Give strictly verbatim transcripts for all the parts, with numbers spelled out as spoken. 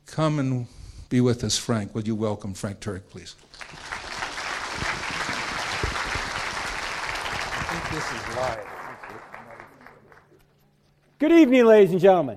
come and be with us, Frank. Would you welcome Frank Turek, please? I think this is live. Good evening, ladies and gentlemen.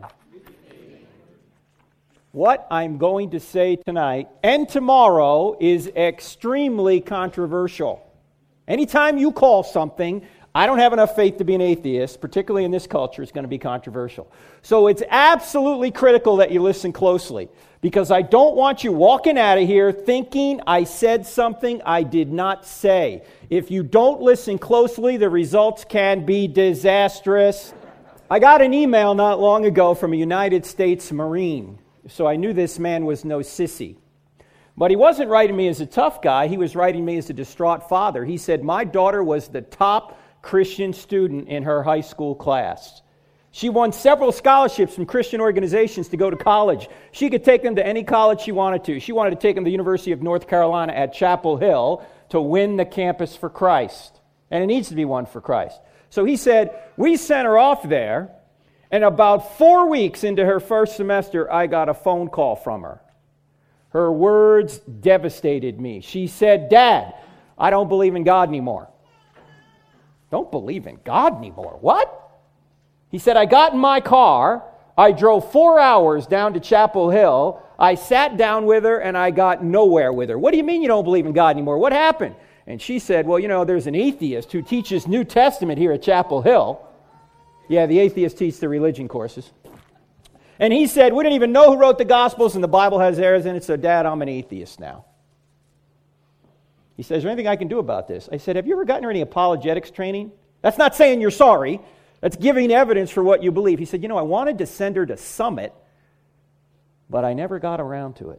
What I'm going to say tonight and tomorrow is extremely controversial. Anytime you call something, I don't have enough faith to be an atheist, particularly in this culture, it's going to be controversial. So it's absolutely critical that you listen closely, because I don't want you walking out of here thinking I said something I did not say. If you don't listen closely, the results can be disastrous. I got an email not long ago from a United States Marine, so I knew this man was no sissy. But he wasn't writing me as a tough guy, he was writing me as a distraught father. He said, my daughter was the top Christian student in her high school class. She won several scholarships from Christian organizations to go to college. She could take them to any college she wanted to. She wanted to take them to the University of North Carolina at Chapel Hill to win the campus for Christ. And it needs to be won for Christ. So he said, we sent her off there, and about four weeks into her first semester, I got a phone call from her. Her words devastated me. She said, Dad, I don't believe in God anymore. Don't believe in God anymore? What? He said, I got in my car, I drove four hours down to Chapel Hill, I sat down with her, and I got nowhere with her. What do you mean you don't believe in God anymore? What happened? And she said, well, you know, there's an atheist who teaches New Testament here at Chapel Hill. Yeah, the atheists teach the religion courses. And he said, we didn't even know who wrote the Gospels, and the Bible has errors in it, so Dad, I'm an atheist now. He says, is there anything I can do about this? I said, have you ever gotten any apologetics training? That's not saying you're sorry. That's giving evidence for what you believe. He said, you know, I wanted to send her to Summit, but I never got around to it.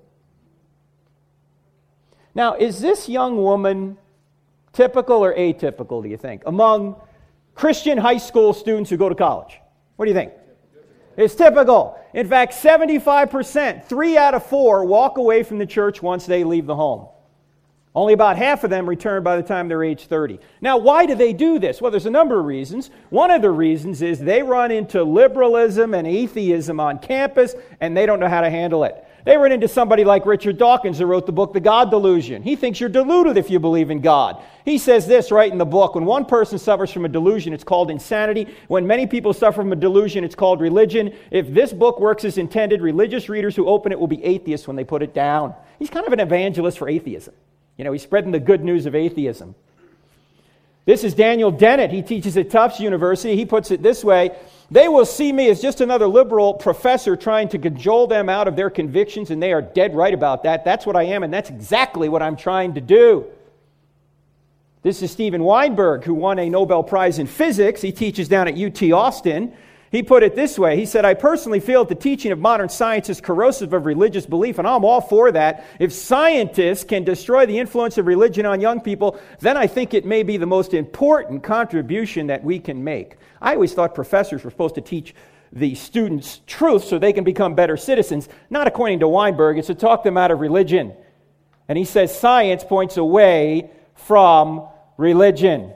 Now, is this young woman typical or atypical, do you think, among Christian high school students who go to college? What do you think? It's typical. In fact, seventy-five percent, three out of four, walk away from the church once they leave the home. Only about half of them return by the time they're age thirty. Now, why do they do this? Well, there's a number of reasons. One of the reasons is they run into liberalism and atheism on campus, and they don't know how to handle it. They run into somebody like Richard Dawkins, who wrote the book, The God Delusion. He thinks you're deluded if you believe in God. He says this right in the book, when one person suffers from a delusion, it's called insanity. When many people suffer from a delusion, it's called religion. If this book works as intended, religious readers who open it will be atheists when they put it down. He's kind of an evangelist for atheism. You know, he's spreading the good news of atheism. This is Daniel Dennett. He teaches at Tufts University. He puts it this way: they will see me as just another liberal professor trying to cajole them out of their convictions, and they are dead right about that. That's what I am, and that's exactly what I'm trying to do. This is Steven Weinberg, who won a Nobel Prize in physics. He teaches down at U T Austin. He put it this way. He said, I personally feel that the teaching of modern science is corrosive of religious belief, and I'm all for that. If scientists can destroy the influence of religion on young people, then I think it may be the most important contribution that we can make. I always thought professors were supposed to teach the students truth so they can become better citizens. Not according to Weinberg. It's to talk them out of religion. And he says science points away from religion.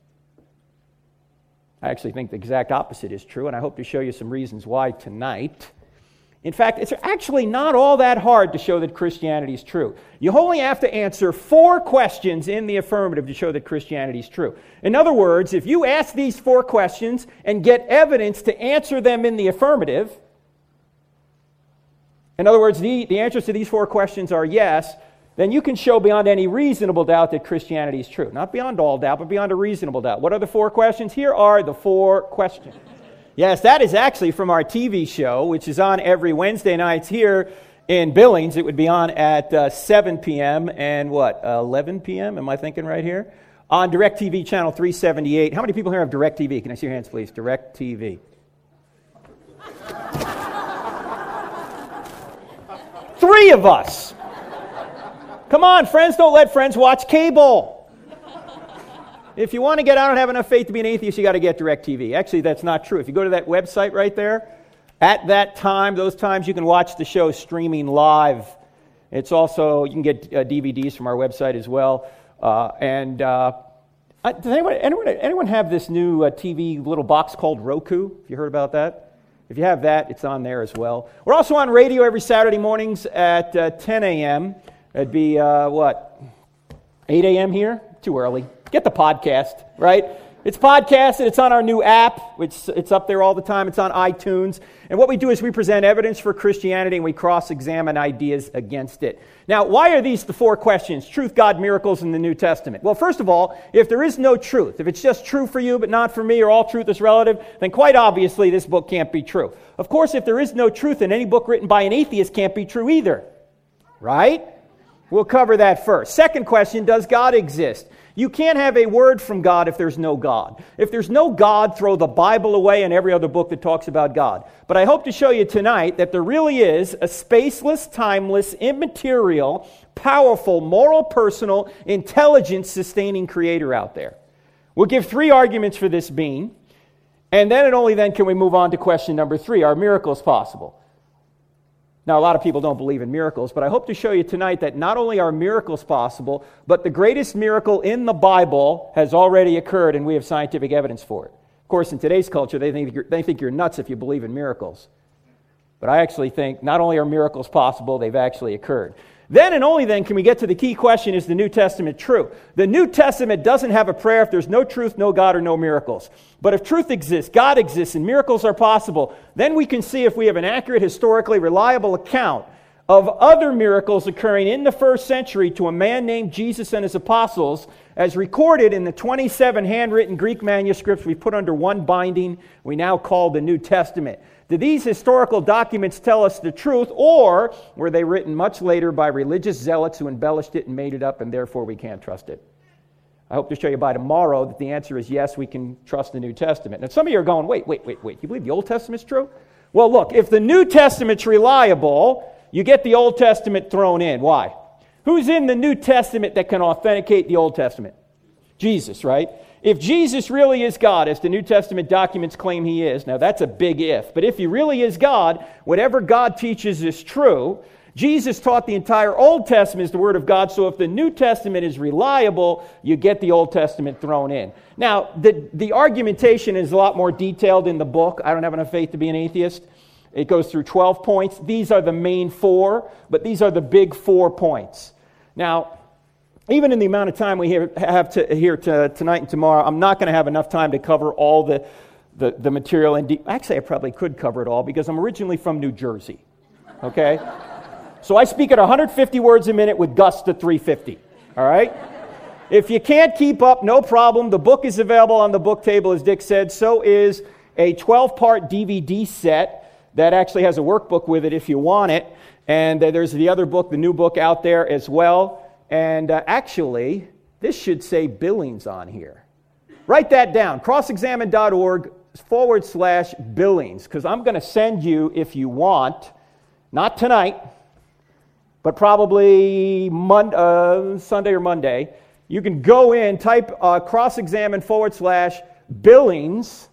I actually think the exact opposite is true, and I hope to show you some reasons why tonight. In fact, it's actually not all that hard to show that Christianity is true. You only have to answer four questions in the affirmative to show that Christianity is true. In other words, if you ask these four questions and get evidence to answer them in the affirmative, in other words, the, the answers to these four questions are yes, then you can show beyond any reasonable doubt that Christianity is true. Not beyond all doubt, but beyond a reasonable doubt. What are the four questions? Here are the four questions. Yes, that is actually from our T V show, which is on every Wednesday nights here in Billings. It would be on at uh, seven p.m. and what, uh, eleven p.m.? Am I thinking right here? On DirecTV channel three seventy-eight. How many people here have DirecTV? Can I see your hands, please? DirecTV. Three of us. Come on, friends, don't let friends watch cable. If you want to get, I don't have enough faith to be an atheist, you got to get DirecTV. Actually, that's not true. If you go to that website right there, at that time, those times, you can watch the show streaming live. It's also, you can get uh, D V Ds from our website as well. Uh, and uh, does anyone, anyone, anyone have this new uh, T V little box called Roku? Have you heard about that? If you have that, it's on there as well. We're also on radio every Saturday mornings at uh, ten a.m. It'd be, uh, what, eight a.m. here? Too early. Get the podcast, right? It's podcasted. It's on our new app, which it's up there all the time. It's on iTunes. And what we do is we present evidence for Christianity and we cross-examine ideas against it. Now, why are these the four questions? Truth, God, miracles, and the New Testament. Well, first of all, if there is no truth, if it's just true for you but not for me, or all truth is relative, then quite obviously this book can't be true. Of course, if there is no truth, then any book written by an atheist can't be true either. Right? We'll cover that first. Second question, does God exist? You can't have a word from God if there's no God. If there's no God, throw the Bible away and every other book that talks about God. But I hope to show you tonight that there really is a spaceless, timeless, immaterial, powerful, moral, personal, intelligence-sustaining creator out there. We'll give three arguments for this being, and then and only then can we move on to question number three. Are miracles possible? Now, a lot of people don't believe in miracles, but I hope to show you tonight that not only are miracles possible, but the greatest miracle in the Bible has already occurred, and we have scientific evidence for it. Of course, in today's culture, they think you're, they think you're nuts if you believe in miracles. But I actually think not only are miracles possible, they've actually occurred. Then and only then can we get to the key question, is the New Testament true? The New Testament doesn't have a prayer if there's no truth, no God, or no miracles. But if truth exists, God exists, and miracles are possible, then we can see if we have an accurate, historically reliable account of other miracles occurring in the first century to a man named Jesus and his apostles, as recorded in the twenty-seven handwritten Greek manuscripts we put under one binding we now call the New Testament. Do these historical documents tell us the truth, or were they written much later by religious zealots who embellished it and made it up, and therefore we can't trust it? I hope to show you by tomorrow that the answer is yes, we can trust the New Testament. Now, some of you are going, wait, wait, wait, wait, you believe the Old Testament's true? Well, look, if the New Testament's reliable, you get the Old Testament thrown in. Why? Who's in the New Testament that can authenticate the Old Testament? Jesus, right? If Jesus really is God, as the New Testament documents claim he is, now that's a big if, but if he really is God, whatever God teaches is true. Jesus taught the entire Old Testament is the Word of God, so if the New Testament is reliable, you get the Old Testament thrown in. Now, the, the argumentation is a lot more detailed in the book. I don't have enough faith to be an atheist. It goes through twelve points. These are the main four, but these are the big four points. Now, even in the amount of time we have to, here to, tonight and tomorrow, I'm not going to have enough time to cover all the, the, the material. In de- Actually, I probably could cover it all because I'm originally from New Jersey, okay? So I speak at one hundred fifty words a minute with gusts to three fifty, all right? If you can't keep up, no problem. The book is available on the book table, as Dick said. So is a twelve-part D V D set that actually has a workbook with it if you want it. And uh, there's the other book, the new book out there as well. And uh, actually, this should say Billings on here. Write that down, crossexamine.org forward slash Billings, because I'm going to send you, if you want, not tonight, but probably Mon- uh, Sunday or Monday, you can go in, type uh, cross-examine forward slash Billings,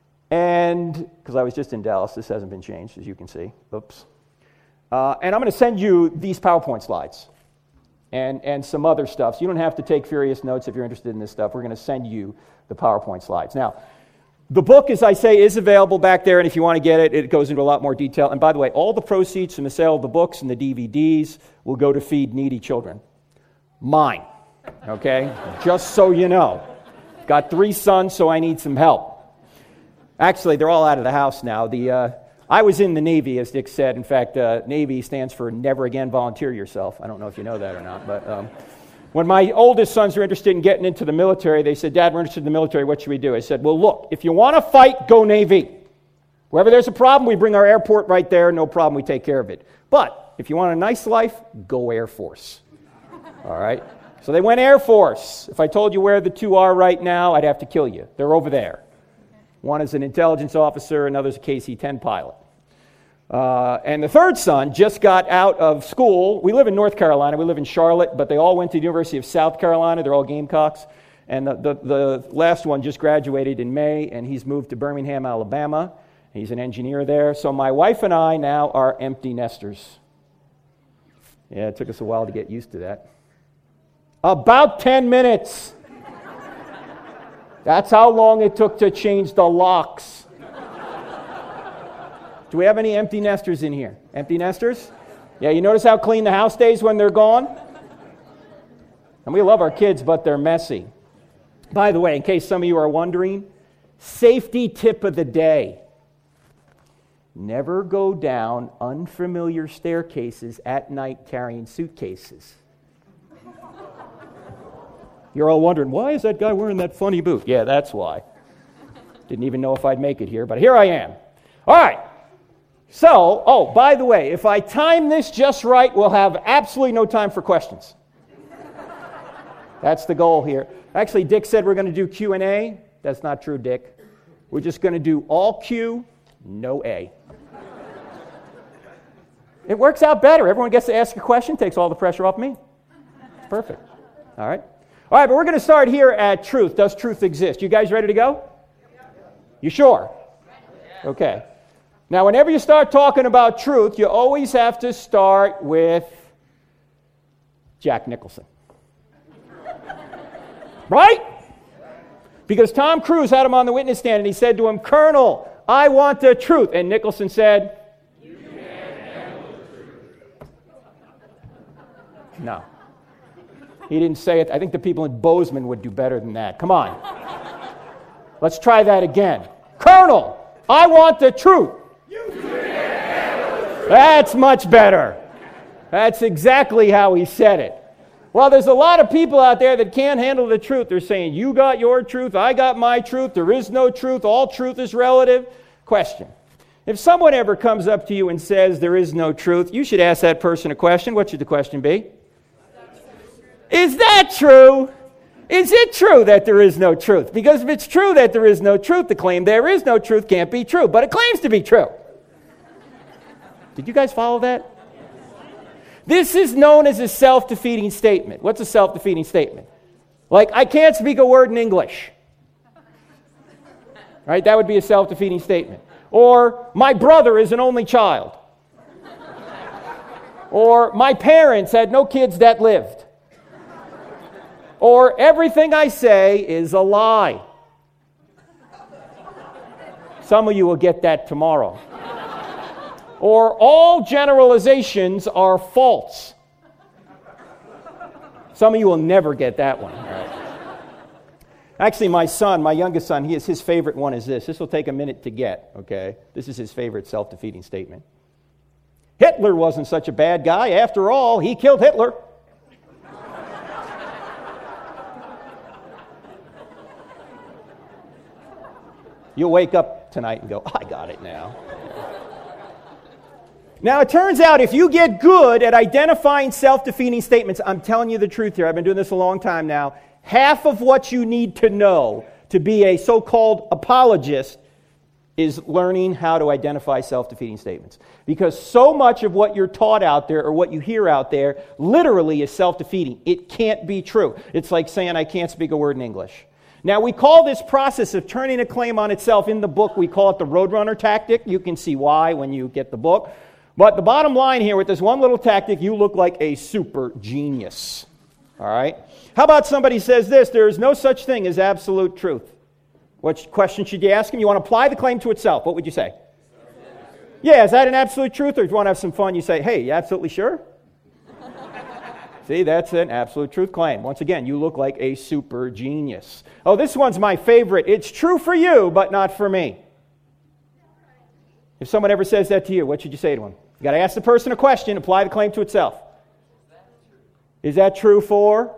and, because I was just in Dallas, this hasn't been changed, as you can see. Oops. Uh, and I'm going to send you these PowerPoint slides. And, and some other stuff. So you don't have to take furious notes if you're interested in this stuff. We're going to send you the PowerPoint slides. Now, the book, as I say, is available back there, and if you want to get it, it goes into a lot more detail. And by the way, all the proceeds from the sale of the books and the D V Ds will go to feed needy children. Mine, okay? Just so you know. Got three sons, so I need some help. Actually, they're all out of the house now. The uh, I was in the Navy, as Dick said. In fact, uh, Navy stands for Never Again Volunteer Yourself. I don't know if you know that or not. But um, when my oldest sons were interested in getting into the military, they said, Dad, we're interested in the military. What should we do? I said, well, look, if you want to fight, go Navy. Wherever there's a problem, we bring our airport right there. No problem, we take care of it. But if you want a nice life, go Air Force. All right? So they went Air Force. If I told you where the two are right now, I'd have to kill you. They're over there. One is an intelligence officer, another's a K C ten pilot. Uh, and the third son just got out of school. We live in North Carolina. We live in Charlotte, but they all went to the University of South Carolina. They're all Gamecocks. And the, the, the last one just graduated in May, and he's moved to Birmingham, Alabama. He's an engineer there. So my wife and I now are empty nesters. Yeah, it took us a while to get used to that. About ten minutes. That's how long it took to change the locks. Do we have any empty nesters in here? Empty nesters? Yeah, you notice how clean the house stays when they're gone? And we love our kids, but they're messy. By the way, in case some of you are wondering, safety tip of the day. Never go down unfamiliar staircases at night carrying suitcases. You're all wondering, why is that guy wearing that funny boot? Yeah, that's why. Didn't even know if I'd make it here, but here I am. All right. So, oh, by the way, if I time this just right, we'll have absolutely no time for questions. That's the goal here. Actually, Dick said we're going to do Q and A. That's not true, Dick. We're just going to do all Q, no A. It works out better. Everyone gets to ask a question, takes all the pressure off me. It's perfect. All right. All right, but we're going to start here at truth. Does truth exist? You guys ready to go? You sure? Okay. Now, whenever you start talking about truth, you always have to start with Jack Nicholson. Right? Because Tom Cruise had him on the witness stand and he said to him, Colonel, I want the truth. And Nicholson said, You can't handle the truth. No. He didn't say it. I think the people in Bozeman would do better than that. Come on. Let's try that again. Colonel, I want the truth. You can't handle the truth. That's much better. That's exactly how he said it. Well, there's a lot of people out there that can't handle the truth. They're saying, you got your truth, I got my truth, there is no truth, all truth is relative. Question. If someone ever comes up to you and says there is no truth, you should ask that person a question. What should the question be? Is that true? Is it true that there is no truth? Because if it's true that there is no truth, the claim there is no truth can't be true, but it claims to be true. Did you guys follow that? This is known as a self-defeating statement. What's a self-defeating statement? Like, I can't speak a word in English. Right? That would be a self-defeating statement. Or, my brother is an only child. Or, my parents had no kids that lived. Or, everything I say is a lie. Some of you will get that tomorrow. Or, all generalizations are false. Some of you will never get that one. All right. Actually, my son, my youngest son, he is, his favorite one is this. This will take a minute to get, okay? This is his favorite self-defeating statement. Hitler wasn't such a bad guy. After all, he killed Hitler. You'll wake up tonight and go, I got it now. Now, it turns out if you get good at identifying self-defeating statements, I'm telling you the truth here, I've been doing this a long time now, half of what you need to know to be a so-called apologist is learning how to identify self-defeating statements. Because so much of what you're taught out there or what you hear out there literally is self-defeating. It can't be true. It's like saying I can't speak a word in English. Now, we call this process of turning a claim on itself in the book, we call it the Roadrunner tactic. You can see why when you get the book. But the bottom line here, with this one little tactic, you look like a super genius. All right? How about somebody says this, there is no such thing as absolute truth. What question should you ask him? You want to apply the claim to itself. What would you say? Yeah, is that an absolute truth? Or if you want to have some fun, you say, hey, you absolutely sure? See, that's an absolute truth claim. Once again, you look like a super genius. Oh, this one's my favorite. It's true for you, but not for me. If someone ever says that to you, what should you say to him? You got to ask the person a question, apply the claim to itself. Is that true for?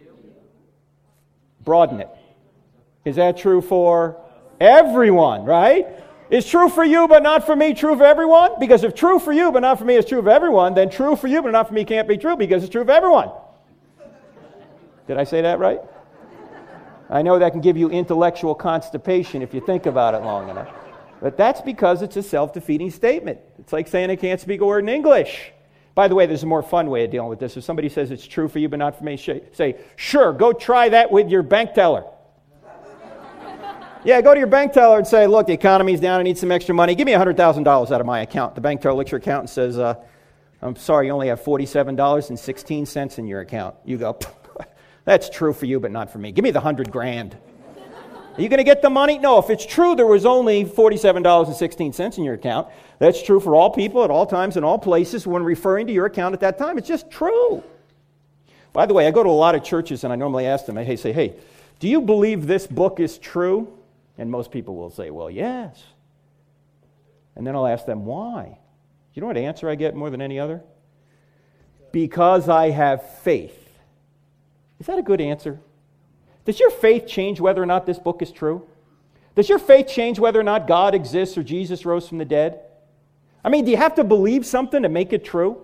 Broaden it. Is that true for everyone, right? Is true for you but not for me true for everyone? Because if true for you but not for me is true for everyone, then true for you but not for me can't be true because it's true for everyone. Did I say that right? I know that can give you intellectual constipation if you think about it long enough. But that's because it's a self-defeating statement. It's like saying I can't speak a word in English. By the way, there's a more fun way of dealing with this. If somebody says it's true for you but not for me, say, sure, go try that with your bank teller. Yeah, go to your bank teller and say, look, the economy's down, I need some extra money. Give me one hundred thousand dollars out of my account. The bank teller looks at your account and says, uh, I'm sorry, you only have forty-seven dollars and sixteen cents in your account. You go, that's true for you, but not for me. Give me the hundred grand. Are you going to get the money? No, if it's true there was only forty-seven dollars and sixteen cents in your account, that's true for all people at all times in all places when referring to your account at that time. It's just true. By the way, I go to a lot of churches and I normally ask them, hey, say, hey, do you believe this book is true? And most people will say, well, yes. And then I'll ask them, why? You know what answer I get more than any other? Because I have faith. Is that a good answer? Does your faith change whether or not this book is true? Does your faith change whether or not God exists or Jesus rose from the dead? I mean, do you have to believe something to make it true?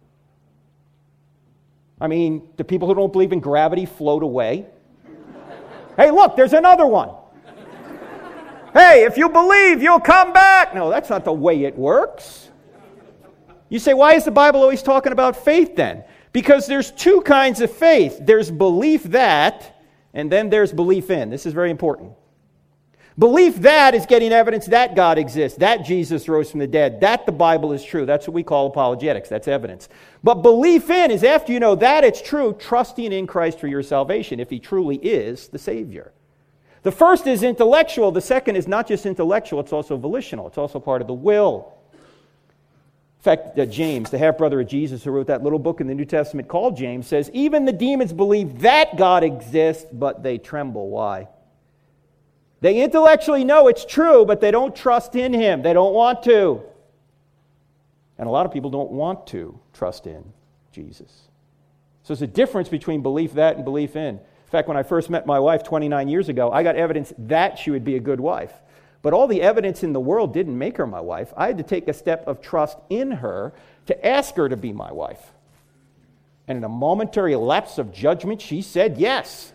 I mean, do people who don't believe in gravity float away? Hey, look, there's another one. Hey, if you believe, you'll come back. No, that's not the way it works. You say, why is the Bible always talking about faith then? Because there's two kinds of faith. There's belief that, and then there's belief in. This is very important. Belief that is getting evidence that God exists, that Jesus rose from the dead, that the Bible is true. That's what we call apologetics. That's evidence. But belief in is after you know that it's true, trusting in Christ for your salvation, if He truly is the Savior. The first is intellectual. The second is not just intellectual, it's also volitional. It's also part of the will. In fact, uh, James, the half-brother of Jesus who wrote that little book in the New Testament called James, says, even the demons believe that God exists, but they tremble. Why? They intellectually know it's true, but they don't trust in Him. They don't want to. And a lot of people don't want to trust in Jesus. So there's a difference between belief that and belief in. In fact, when I first met my wife twenty-nine years ago, I got evidence that she would be a good wife. But all the evidence in the world didn't make her my wife. I had to take a step of trust in her to ask her to be my wife. And in a momentary lapse of judgment, she said yes.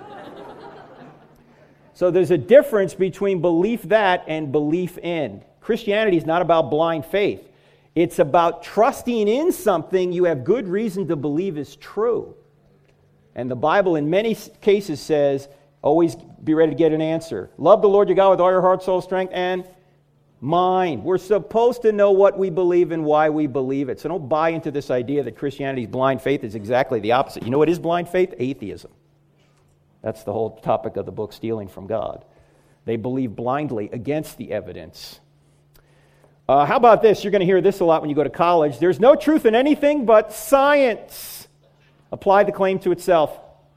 So there's a difference between belief that and belief in. Christianity is not about blind faith. It's about trusting in something you have good reason to believe is true. And the Bible in many cases says, always be ready to get an answer. Love the Lord your God with all your heart, soul, strength, and mind. We're supposed to know what we believe and why we believe it. So don't buy into this idea that Christianity's blind faith is exactly the opposite. You know what is blind faith? Atheism. That's the whole topic of the book, Stealing from God. They believe blindly against the evidence. Uh, how about this? You're going to hear this a lot when you go to college. There's no truth in anything but science. Apply the claim to itself.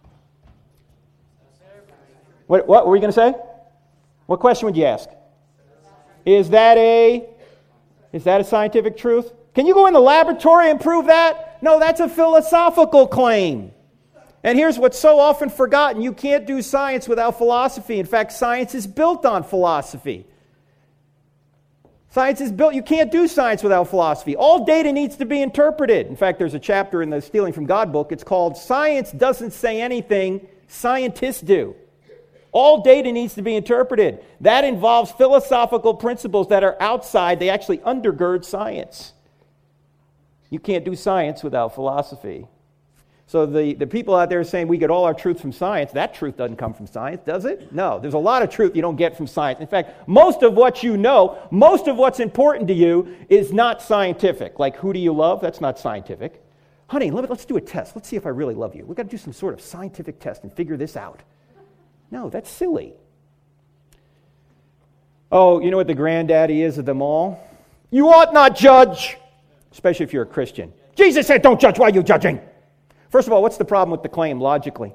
What, what were you going to say? What question would you ask? Is that a is that a scientific truth? Can you go in the laboratory and prove that? No, that's a philosophical claim. And here's what's so often forgotten. You can't do science without philosophy. In fact, science is built on philosophy. Science is built, you can't do science without philosophy. All data needs to be interpreted. In fact, there's a chapter in the Stealing from God book. It's called Science Doesn't Say Anything, Scientists Do. All data needs to be interpreted. That involves philosophical principles that are outside. They actually undergird science. You can't do science without philosophy. So the, the people out there saying we get all our truth from science, that truth doesn't come from science, does it? No, there's a lot of truth you don't get from science. In fact, most of what you know, most of what's important to you is not scientific. Like, who do you love? That's not scientific. Honey, let, let's do a test. Let's see if I really love you. We've got to do some sort of scientific test and figure this out. No, that's silly. Oh, you know what the granddaddy is of them all? You ought not judge, especially if you're a Christian. Jesus said, don't judge. Why are you judging? First of all, what's the problem with the claim logically?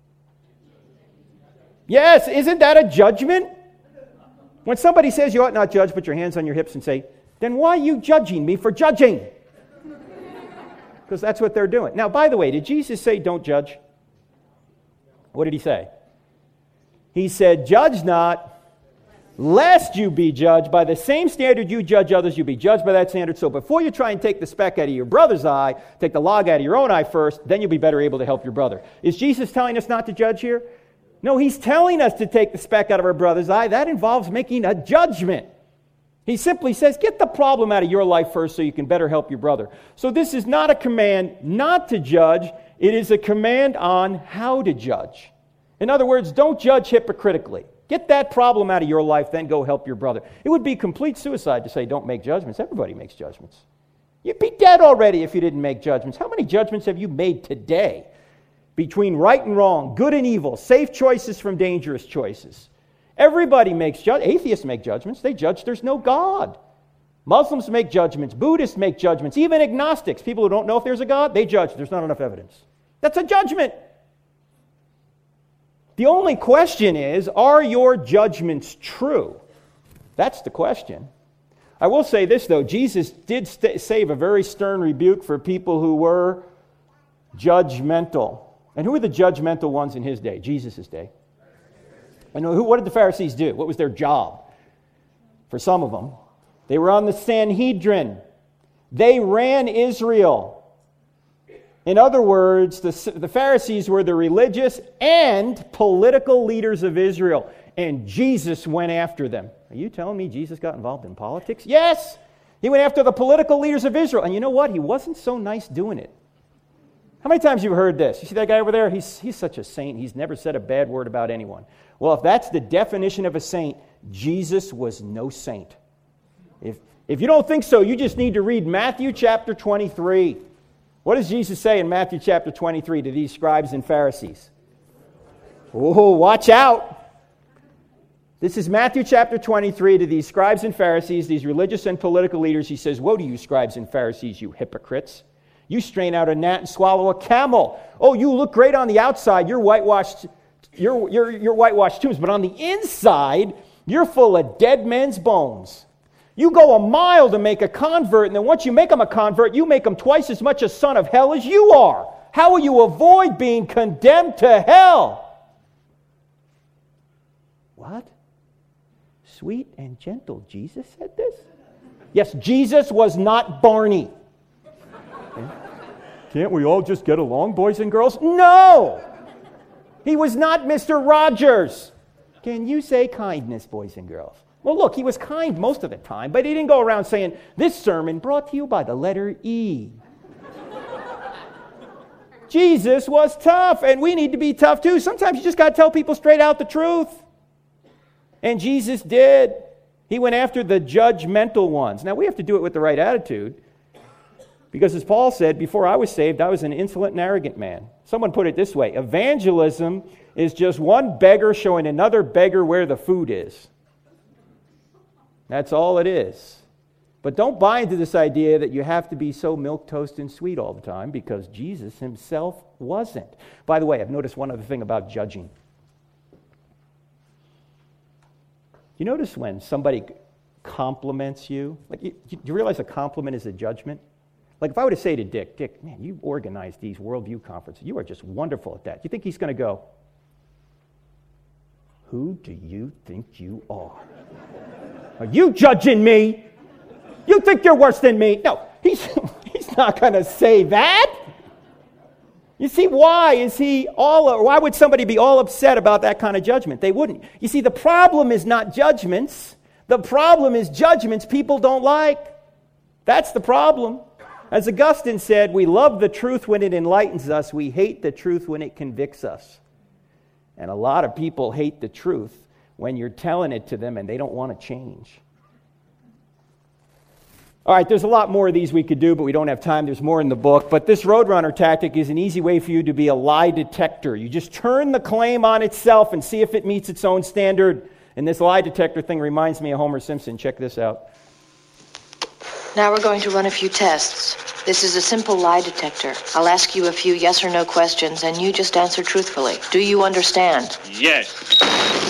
Yes, isn't that a judgment? When somebody says you ought not judge, put your hands on your hips and say, then why are you judging me for judging? Because that's what they're doing. Now, by the way, did Jesus say don't judge? What did He say? He said, judge not, lest you be judged. By the same standard you judge others, you be judged by that standard. So before you try and take the speck out of your brother's eye, take the log out of your own eye first, then you'll be better able to help your brother. Is Jesus telling us not to judge here? No, He's telling us to take the speck out of our brother's eye. That involves making a judgment. He simply says, get the problem out of your life first so you can better help your brother. So this is not a command not to judge. It is a command on how to judge. In other words, don't judge hypocritically. Get that problem out of your life, then go help your brother. It would be complete suicide to say don't make judgments. Everybody makes judgments. You'd be dead already if you didn't make judgments. How many judgments have you made today between right and wrong, good and evil, safe choices from dangerous choices? Everybody makes judgments. Atheists make judgments. They judge there's no God. Muslims make judgments. Buddhists make judgments. Even agnostics, people who don't know if there's a God, they judge there's not enough evidence. That's a judgment. The only question is, are your judgments true? That's the question. I will say this, though. Jesus did st- save a very stern rebuke for people who were judgmental. And who were the judgmental ones in his day, Jesus' day? I know who. What did the Pharisees do? What was their job? For some of them, they were on the Sanhedrin. They ran Israel. In other words, the, the Pharisees were the religious and political leaders of Israel, and Jesus went after them. Are you telling me Jesus got involved in politics? Yes! He went after the political leaders of Israel, and you know what? He wasn't so nice doing it. How many times have you heard this? You see that guy over there? He's, he's such a saint. He's never said a bad word about anyone. Well, if that's the definition of a saint, Jesus was no saint. If, if you don't think so, you just need to read Matthew chapter twenty-three. What does Jesus say in Matthew chapter twenty-three to these scribes and Pharisees? Oh, watch out. This is Matthew chapter twenty-three to these scribes and Pharisees, these religious and political leaders. He says, "Woe to you, scribes and Pharisees, you hypocrites. You strain out a gnat and swallow a camel. Oh, you look great on the outside. You're whitewashed, you're, you're, you're whitewashed tombs. But on the inside, you're full of dead men's bones. You go a mile to make a convert, and then once you make them a convert, you make them twice as much a son of hell as you are. How will you avoid being condemned to hell?" What? Sweet and gentle Jesus said this? Yes, Jesus was not Barney. Can't we all just get along, boys and girls? No! He was not Mister Rogers. Can you say kindness, boys and girls? Well, look, he was kind most of the time, but he didn't go around saying, "This sermon brought to you by the letter E." Jesus was tough, and we need to be tough too. Sometimes you just got to tell people straight out the truth. And Jesus did. He went after the judgmental ones. Now, we have to do it with the right attitude. Because as Paul said, before I was saved, I was an insolent and arrogant man. Someone put it this way: evangelism is just one beggar showing another beggar where the food is. That's all it is. But don't buy into this idea that you have to be so milquetoast and sweet all the time, because Jesus himself wasn't. By the way, I've noticed one other thing about judging. You notice when somebody compliments you, like you, you realize a compliment is a judgment? Like if I were to say to Dick, "Dick, man, you organized these worldview conferences. You are just wonderful at that." You think he's going to go, "Who do you think you are? Are you judging me? You think you're worse than me?" No, he's, he's not going to say that. You see, why is he all, why would somebody be all upset about that kind of judgment? They wouldn't. You see, the problem is not judgments. The problem is judgments people don't like. That's the problem. As Augustine said, we love the truth when it enlightens us. We hate the truth when it convicts us. And a lot of people hate the truth when you're telling it to them and they don't want to change. All right, there's a lot more of these we could do, but we don't have time. There's more in the book. But this Roadrunner tactic is an easy way for you to be a lie detector. You just turn the claim on itself and see if it meets its own standard. And this lie detector thing reminds me of Homer Simpson. Check this out. Now we're going to run a few tests. This is a simple lie detector. I'll ask you a few yes or no questions, and you just answer truthfully. Do you understand? Yes.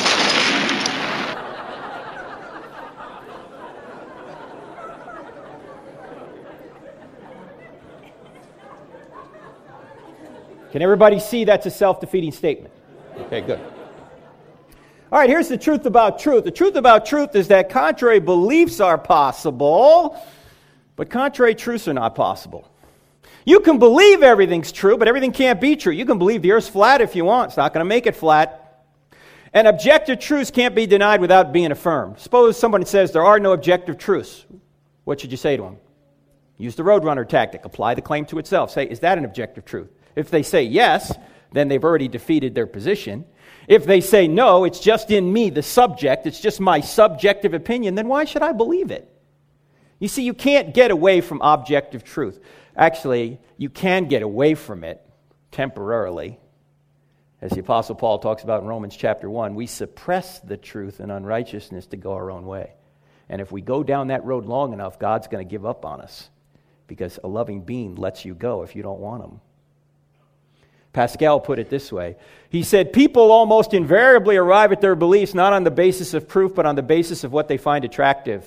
Can everybody see that's a self-defeating statement? Okay, good. All right, here's the truth about truth. The truth about truth is that contrary beliefs are possible, but contrary truths are not possible. You can believe everything's true, but everything can't be true. You can believe the earth's flat if you want. It's not going to make it flat. And objective truths can't be denied without being affirmed. Suppose someone says there are no objective truths. What should you say to them? Use the Roadrunner tactic. Apply the claim to itself. Say, is that an objective truth? If they say yes, then they've already defeated their position. If they say no, it's just in me, the subject, it's just my subjective opinion, then why should I believe it? You see, you can't get away from objective truth. Actually, you can get away from it temporarily, As the Apostle Paul talks about in Romans chapter one, we suppress the truth in unrighteousness to go our own way. And if we go down that road long enough, God's going to give up on us, because a loving being lets you go if you don't want him. Pascal put it this way. He said, people almost invariably arrive at their beliefs not on the basis of proof, but on the basis of what they find attractive.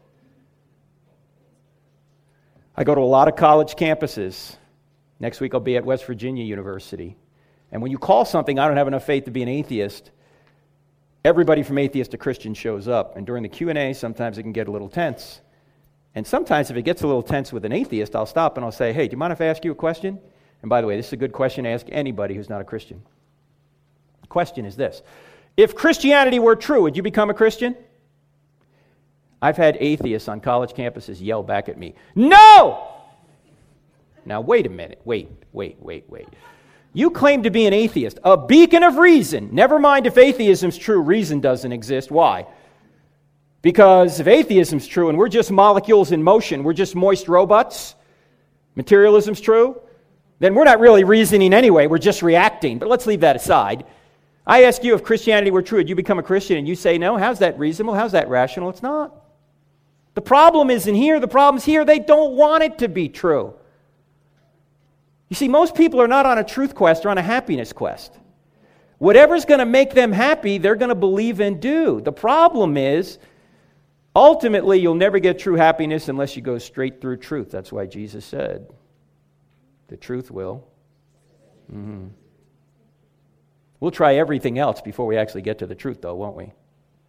I go to a lot of college campuses. Next week I'll be at West Virginia University. And when you call something, I don't have enough faith to be an atheist, everybody from atheist to Christian shows up. And during the Q and A, sometimes it can get a little tense. And sometimes if it gets a little tense with an atheist, I'll stop and I'll say, hey, do you mind if I ask you a question? And by the way, this is a good question to ask anybody who's not a Christian. The question is this. If Christianity were true, would you become a Christian? I've had atheists on college campuses yell back at me, no! Now, wait a minute. Wait, wait, wait, wait. You claim to be an atheist, a beacon of reason. Never mind if atheism's true, reason doesn't exist. Why? Because if atheism's true and we're just molecules in motion, we're just moist robots, materialism's true, then we're not really reasoning anyway, we're just reacting. But let's leave that aside. I ask you, if Christianity were true, would you become a Christian? And you say no. How's that reasonable? How's that rational? It's not. The problem isn't here. The problem's here. They don't want it to be true. You see, most people are not on a truth quest, they're on a happiness quest. Whatever's going to make them happy, they're going to believe and do. The problem is, ultimately, you'll never get true happiness unless you go straight through truth. That's why Jesus said, the truth will. Mm-hmm. We'll try everything else before we actually get to the truth, though, won't we?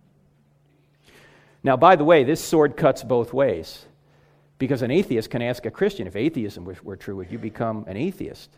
Now, by the way, this sword cuts both ways. Because an atheist can ask a Christian, if atheism were, were true, would you become an atheist?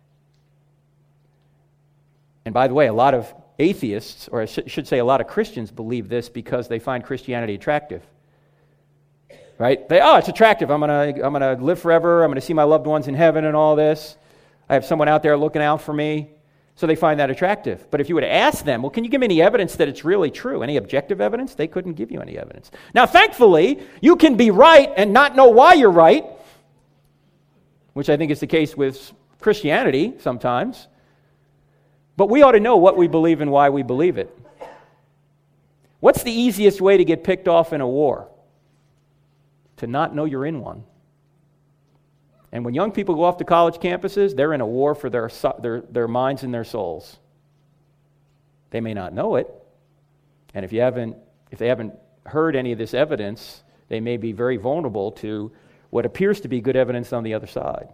And by the way, a lot of atheists, or I sh- should say a lot of Christians, believe this because they find Christianity attractive. Right? They, oh, it's attractive. I'm going to I'm gonna live forever. I'm going to see my loved ones in heaven and all this. I have someone out there looking out for me. So they find that attractive. But if you were to ask them, well, can you give me any evidence that it's really true? Any objective evidence? They couldn't give you any evidence. Now, thankfully, you can be right and not know why you're right, which I think is the case with Christianity sometimes. But we ought to know what we believe and why we believe it. What's the easiest way to get picked off in a war? To not know you're in one. And when young people go off to college campuses, they're in a war for their, their, their minds and their souls. They may not know it. And if you haven't, if they haven't heard any of this evidence, they may be very vulnerable to what appears to be good evidence on the other side.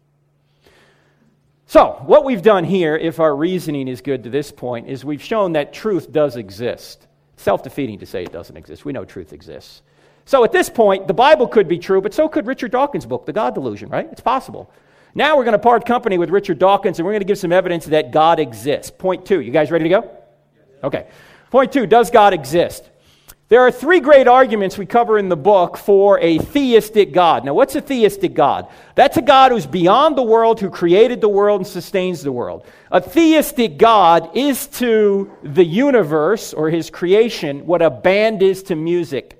So, what we've done here, if our reasoning is good to this point, is we've shown that truth does exist. It's self-defeating to say it doesn't exist. We know truth exists. So at this point, the Bible could be true, but so could Richard Dawkins' book, The God Delusion, right? It's possible. Now we're going to part company with Richard Dawkins, and we're going to give some evidence that God exists. Point two. You guys ready to go? Okay. Point two, does God exist? There are three great arguments we cover in the book for a theistic God. Now, what's a theistic God? That's a God who's beyond the world, who created the world and sustains the world. A theistic God is to the universe, or his creation, what a band is to music.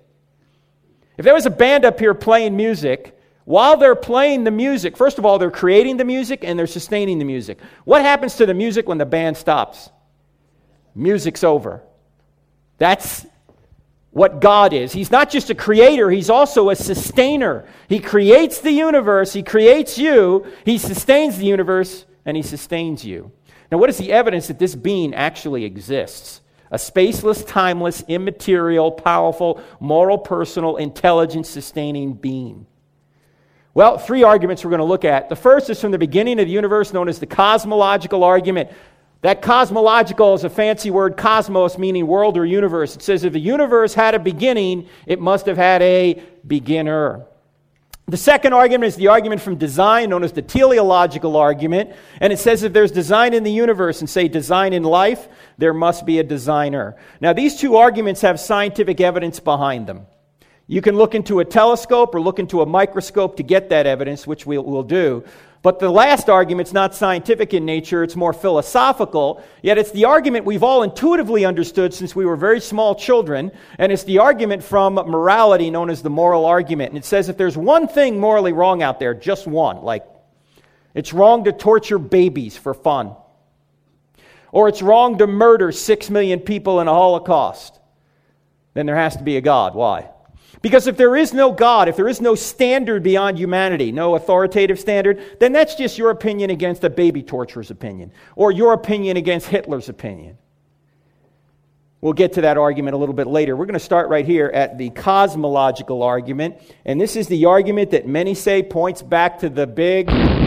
If there was a band up here playing music, while they're playing the music, first of all, they're creating the music and they're sustaining the music. What happens to the music when the band stops? Music's over. That's what God is. He's not just a creator, he's also a sustainer. He creates the universe, he creates you, he sustains the universe, and he sustains you. Now, what is the evidence that this being actually exists? A spaceless, timeless, immaterial, powerful, moral, personal, intelligent, sustaining being. Well, three arguments we're going to look at. The first is from the beginning of the universe, known as the cosmological argument. That cosmological is a fancy word, cosmos, meaning world or universe. It says if the universe had a beginning, it must have had a beginner. The second argument is the argument from design, known as the teleological argument. And it says if there's design in the universe, and say design in life, there must be a designer. Now, these two arguments have scientific evidence behind them. You can look into a telescope or look into a microscope to get that evidence, which we'll, we'll do. But the last argument's not scientific in nature, it's more philosophical, yet it's the argument we've all intuitively understood since we were very small children, and it's the argument from morality known as the moral argument. And it says if there's one thing morally wrong out there, just one, like it's wrong to torture babies for fun, or it's wrong to murder six million people in a Holocaust, then there has to be a God. Why? Because if there is no God, if there is no standard beyond humanity, no authoritative standard, then that's just your opinion against a baby torturer's opinion, or your opinion against Hitler's opinion. We'll get to that argument a little bit later. We're going to start right here at the cosmological argument, and this is the argument that many say points back to the big...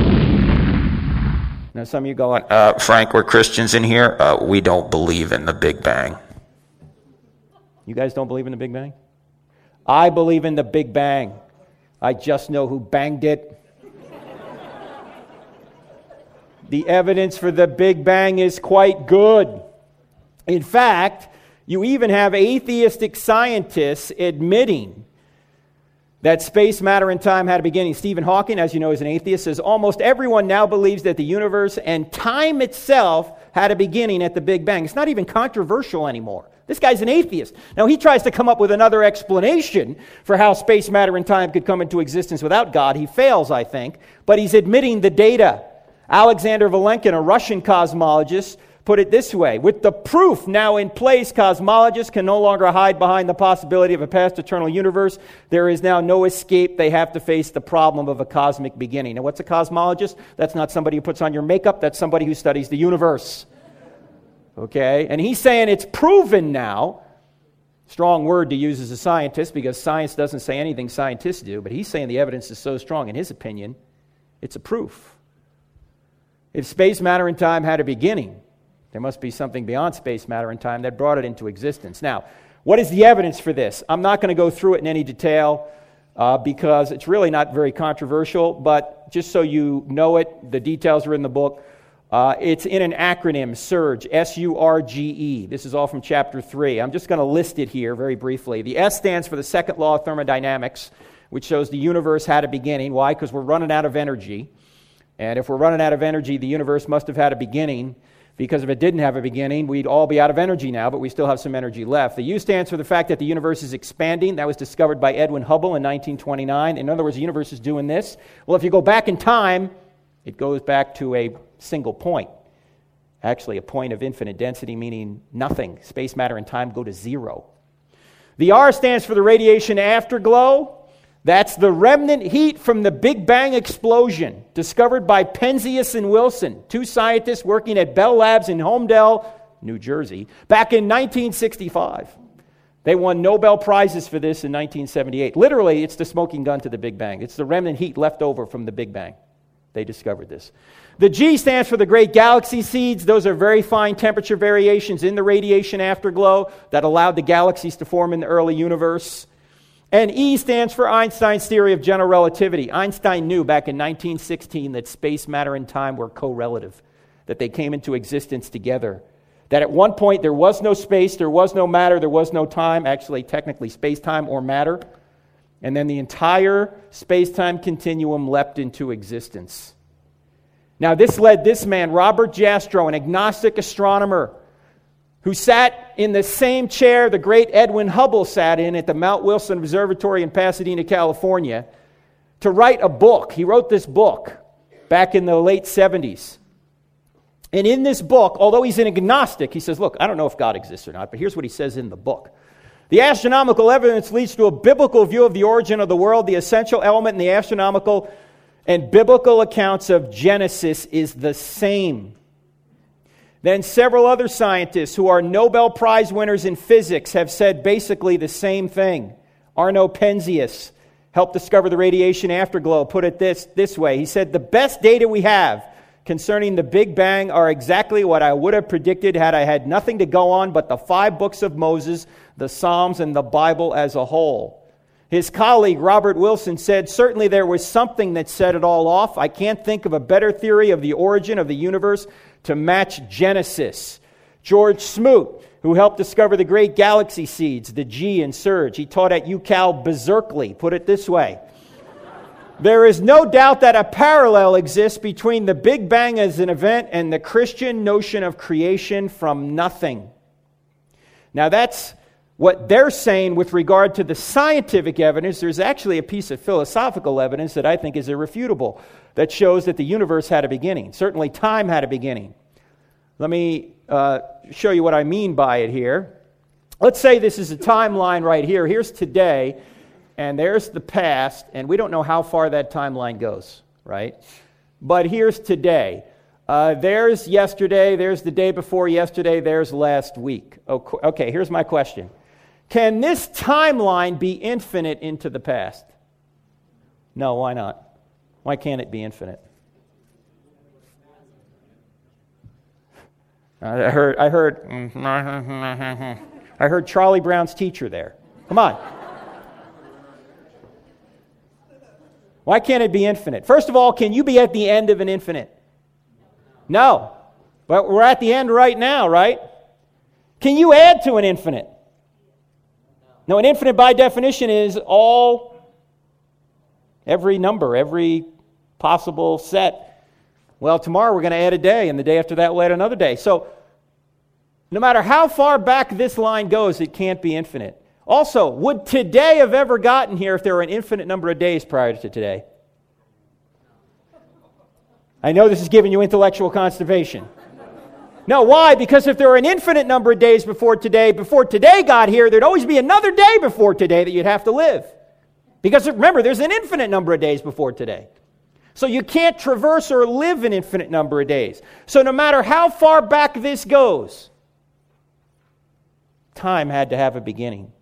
Now some of you going, Uh, Frank, we're Christians in here. Uh, we don't believe in the Big Bang. You guys don't believe in the Big Bang? I believe in the Big Bang. I just know who banged it. The evidence for the Big Bang is quite good. In fact, you even have atheistic scientists admitting that space, matter, and time had a beginning. Stephen Hawking, as you know, is an atheist, says almost everyone now believes that the universe and time itself had a beginning at the Big Bang. It's not even controversial anymore. This guy's an atheist. Now, he tries to come up with another explanation for how space, matter, and time could come into existence without God. He fails, I think, but he's admitting the data. Alexander Vilenkin, a Russian cosmologist, put it this way: with the proof now in place, cosmologists can no longer hide behind the possibility of a past eternal universe. There is now no escape. They have to face the problem of a cosmic beginning. Now, what's a cosmologist? That's not somebody who puts on your makeup. That's somebody who studies the universe. Okay? And he's saying it's proven now. Strong word to use as a scientist, because science doesn't say anything scientists do, but he's saying the evidence is so strong, in his opinion, it's a proof. If space, matter, and time had a beginning, there must be something beyond space, matter, and time that brought it into existence. Now, what is the evidence for this? I'm not going to go through it in any detail uh, because it's really not very controversial, but just so you know it, the details are in the book. Uh, it's in an acronym, SURGE, S U R G E. This is all from chapter three. I'm just going to list it here very briefly. The S stands for the second law of thermodynamics, which shows the universe had a beginning. Why? Because we're running out of energy. And if we're running out of energy, the universe must have had a beginning, because if it didn't have a beginning, we'd all be out of energy now, but we still have some energy left. The U stands for the fact that the universe is expanding. That was discovered by Edwin Hubble in nineteen twenty-nine. In other words, the universe is doing this. Well, if you go back in time, it goes back to a single point. Actually, a point of infinite density, meaning nothing. Space, matter, and time go to zero. The R stands for the radiation afterglow. That's the remnant heat from the Big Bang explosion, discovered by Penzias and Wilson, two scientists working at Bell Labs in Holmdel, New Jersey, back in nineteen sixty-five. They won Nobel Prizes for this in nineteen seventy-eight. Literally, it's the smoking gun to the Big Bang. It's the remnant heat left over from the Big Bang. They discovered this. The G stands for the great galaxy seeds. Those are very fine temperature variations in the radiation afterglow that allowed the galaxies to form in the early universe. And E stands for Einstein's theory of general relativity. Einstein knew back in nineteen sixteen that space, matter, and time were correlative, that they came into existence together. That at one point there was no space, there was no matter, there was no time, actually technically space-time or matter, and then the entire space-time continuum leapt into existence. Now this led this man, Robert Jastrow, an agnostic astronomer, who sat in the same chair the great Edwin Hubble sat in at the Mount Wilson Observatory in Pasadena, California, to write a book. He wrote this book back in the late seventies. And in this book, although he's an agnostic, he says, look, I don't know if God exists or not, but here's what he says in the book. The astronomical evidence leads to a biblical view of the origin of the world. The essential element in the astronomical and biblical accounts of Genesis is the same. Then several other scientists who are Nobel Prize winners in physics have said basically the same thing. Arno Penzias helped discover the radiation afterglow, put it this, this way. He said, the best data we have concerning the Big Bang are exactly what I would have predicted had I had nothing to go on but the five books of Moses, the Psalms, and the Bible as a whole. His colleague, Robert Wilson, said, certainly there was something that set it all off. I can't think of a better theory of the origin of the universe to match Genesis. George Smoot, who helped discover the great galaxy seeds, the G in SURGE, he taught at UCal Berkeley, put it this way. There is no doubt that a parallel exists between the Big Bang as an event and the Christian notion of creation from nothing. Now that's what they're saying with regard to the scientific evidence. There's actually a piece of philosophical evidence that I think is irrefutable that shows that the universe had a beginning. Certainly time had a beginning. Let me uh, show you what I mean by it here. Let's say this is a timeline right here. Here's today, and there's the past, and we don't know how far that timeline goes, right? But here's today. Uh, there's yesterday, there's the day before yesterday, there's last week. Okay, here's my question. Can this timeline be infinite into the past? No, why not? Why can't it be infinite? I heard, I heard, I heard Charlie Brown's teacher there. Come on. Why can't it be infinite? First of all, can you be at the end of an infinite? No. But we're at the end right now, right? Can you add to an infinite? No, an infinite by definition is all, every number, every possible set. Well, tomorrow we're going to add a day, and the day after that we'll add another day. So, no matter how far back this line goes, it can't be infinite. Also, would today have ever gotten here if there were an infinite number of days prior to today? I know this is giving you intellectual constipation. No, why? Because if there were an infinite number of days before today, before today got here, there'd always be another day before today that you'd have to live. Because remember, there's an infinite number of days before today. So you can't traverse or live an infinite number of days. So no matter how far back this goes, time had to have a beginning.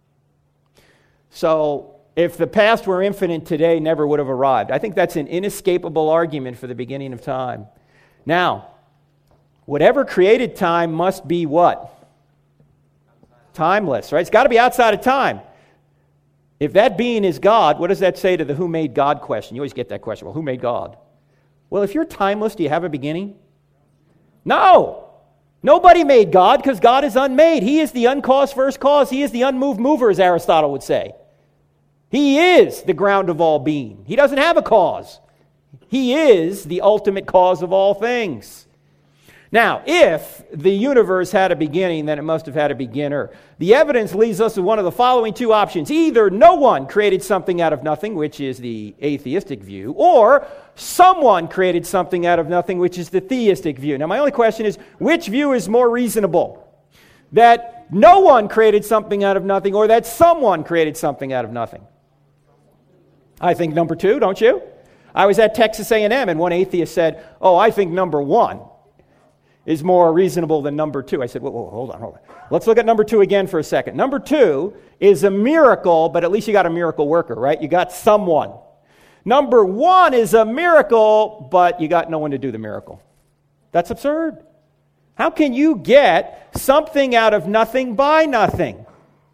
So if the past were infinite, today never would have arrived. I think that's an inescapable argument for the beginning of time. Now, whatever created time must be what? Timeless, right? It's got to be outside of time. If that being is God, what does that say to the who made God question? You always get that question, well, who made God? Well, if you're timeless, do you have a beginning? No! Nobody made God because God is unmade. He is the uncaused first cause. He is the unmoved mover, as Aristotle would say. He is the ground of all being. He doesn't have a cause. He is the ultimate cause of all things. Now, if the universe had a beginning, then it must have had a beginner. The evidence leads us to one of the following two options. Either no one created something out of nothing, which is the atheistic view, or someone created something out of nothing, which is the theistic view. Now, my only question is, which view is more reasonable? That no one created something out of nothing, or that someone created something out of nothing? I think number two, don't you? I was at Texas A and M, and one atheist said, oh, I think number one is more reasonable than number two. I said, whoa, whoa, hold on, hold on. Let's look at number two again for a second. Number two is a miracle, but at least you got a miracle worker, right? You got someone. Number one is a miracle, but you got no one to do the miracle. That's absurd. How can you get something out of nothing by nothing?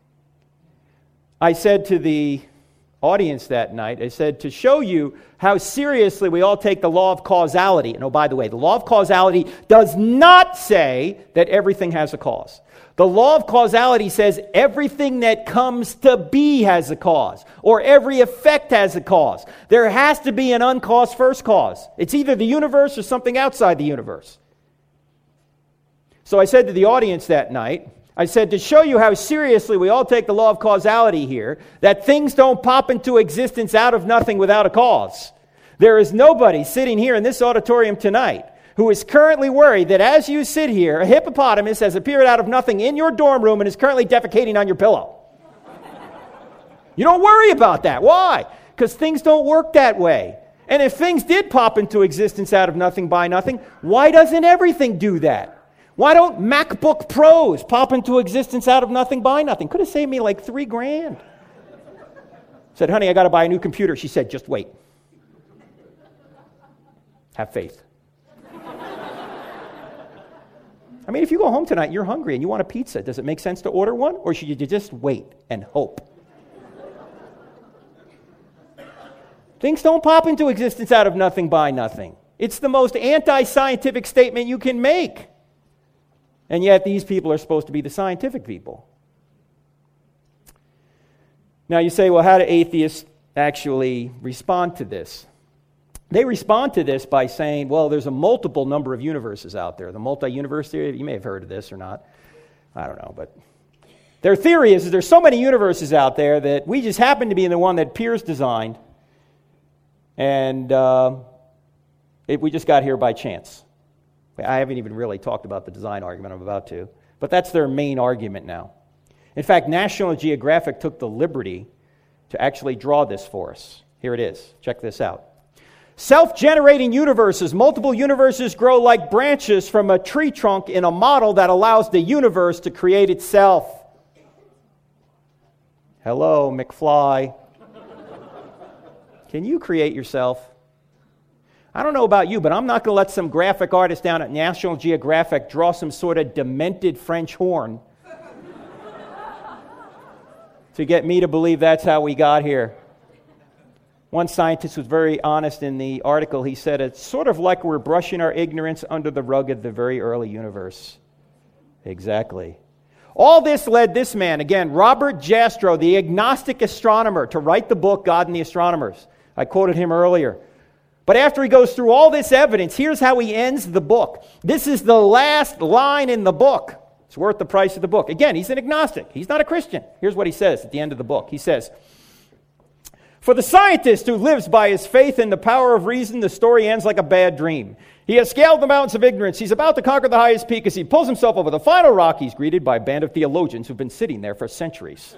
I said to the audience that night, I said, to show you how seriously we all take the law of causality. And oh, by the way, the law of causality does not say that everything has a cause. The law of causality says everything that comes to be has a cause, or every effect has a cause. There has to be an uncaused first cause. It's either the universe or something outside the universe. So I said to the audience that night, I said, to show you how seriously we all take the law of causality here, that things don't pop into existence out of nothing without a cause. There is nobody sitting here in this auditorium tonight who is currently worried that as you sit here, a hippopotamus has appeared out of nothing in your dorm room and is currently defecating on your pillow. You don't worry about that. Why? Because things don't work that way. And if things did pop into existence out of nothing by nothing, why doesn't everything do that? Why don't MacBook Pros pop into existence out of nothing by nothing? Could have saved me like three grand. Said, honey, I got to buy a new computer. She said, just wait. Have faith. I mean, if you go home tonight, you're hungry and you want a pizza, does it make sense to order one? Or should you just wait and hope? Things don't pop into existence out of nothing by nothing. It's the most anti-scientific statement you can make. And yet these people are supposed to be the scientific people. Now you say, well, how do atheists actually respond to this? They respond to this by saying, well, there's a multiple number of universes out there. The multi-universe theory, you may have heard of this or not. I don't know, but their theory is that there's so many universes out there that we just happen to be in the one that Pierce designed, and uh, it, we just got here by chance. I haven't even really talked about the design argument. I'm about to. But that's their main argument now. In fact, National Geographic took the liberty to actually draw this for us. Here it is. Check this out. Self-generating universes. Multiple universes grow like branches from a tree trunk in a model that allows the universe to create itself. Hello, McFly. Can you create yourself? I don't know about you, but I'm not going to let some graphic artist down at National Geographic draw some sort of demented French horn to get me to believe that's how we got here. One scientist was very honest in the article. He said, it's sort of like we're brushing our ignorance under the rug of the very early universe. Exactly. All this led this man, again, Robert Jastrow, the agnostic astronomer, to write the book, God and the Astronomers. I quoted him earlier. But after he goes through all this evidence, here's how he ends the book. This is the last line in the book. It's worth the price of the book. Again, he's an agnostic. He's not a Christian. Here's what he says at the end of the book. He says, for the scientist who lives by his faith in the power of reason, the story ends like a bad dream. He has scaled the mountains of ignorance. He's about to conquer the highest peak. As he pulls himself over the final rock, he's greeted by a band of theologians who've been sitting there for centuries.